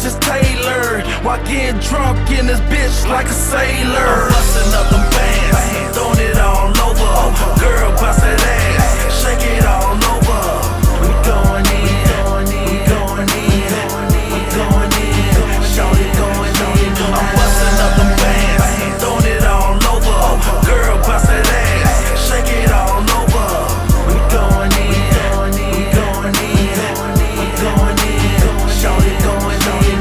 just tailored. While getting drunk in this bitch like a sailor. I'm busting up them bands, throwing it all over. Girl, bust that ass, shake it all over. We going in, we going in, we going in. Shawty going in. I'm busting up them bands, throwing it all over. Girl, bust that ass, shake it all over. We going in, we going in, we going in. Shawty going in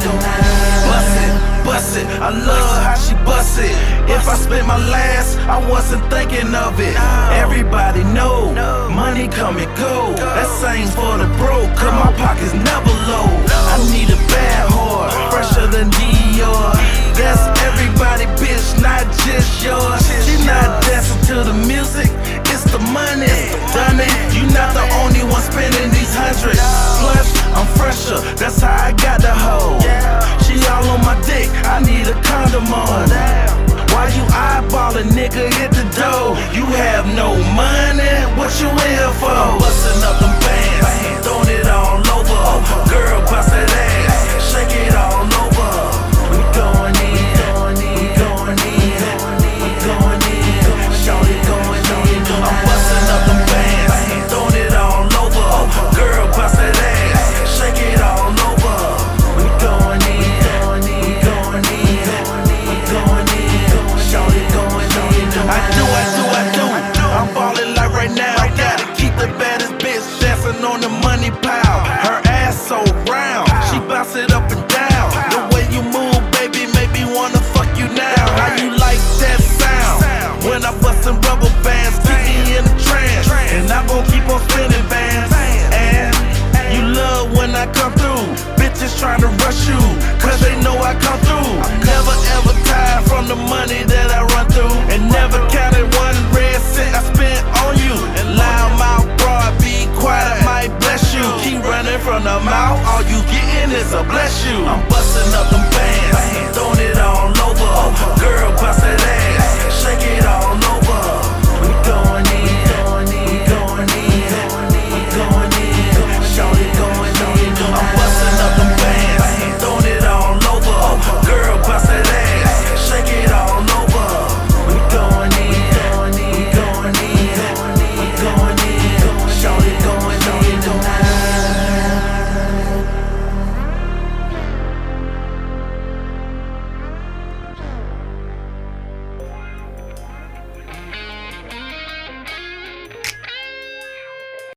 tonight. Bust it, I love how she bust it. If I spent my last, I wasn't thinking of it. Everybody know, money come and go. That same for the broke, cause my pockets never low. I need a bad whore, fresher than Dior. That's everybody, bitch, not just yours. She not dancing to the music, it's the money. Done it, you not the only one spending these hundreds. Plus, I'm fresher, that's how I got the hoe. She all on my dick, I need a condom on. Why you eyeballing, nigga, hit the dough. You have no money, what you here for? I'm busting up them bands, throwing it all over. Girl, bust that ass, shake it all over. We going in, we going in, we going in. Shawty going in. I'm busting up them bands, throwing it all over. Girl, bust that ass, shake it all over. We going in, we going in, we going in. Shawty going in. I do. I'm ballin' like right now. Gotta keep the baddest bitch dancing on the money pile. Her ass so round, she bounce it up and down. The way you move, baby, make me wanna fuck you now. How you like that sound? When I bustin' rubber bands, keep me in a trance, and I gon' keep on spinning bands. And you love when I come through. Bitches tryna rush you, cause they know I come through. Never ever tired from the money that I run through, and never counted one red cent I spent on you. And loud mouth broad, be quiet, I might bless you. Keep running from the mouth, all you getting is a bless you. I'm busting up them bands, throwing it all over. Girl, bust that ass, shake it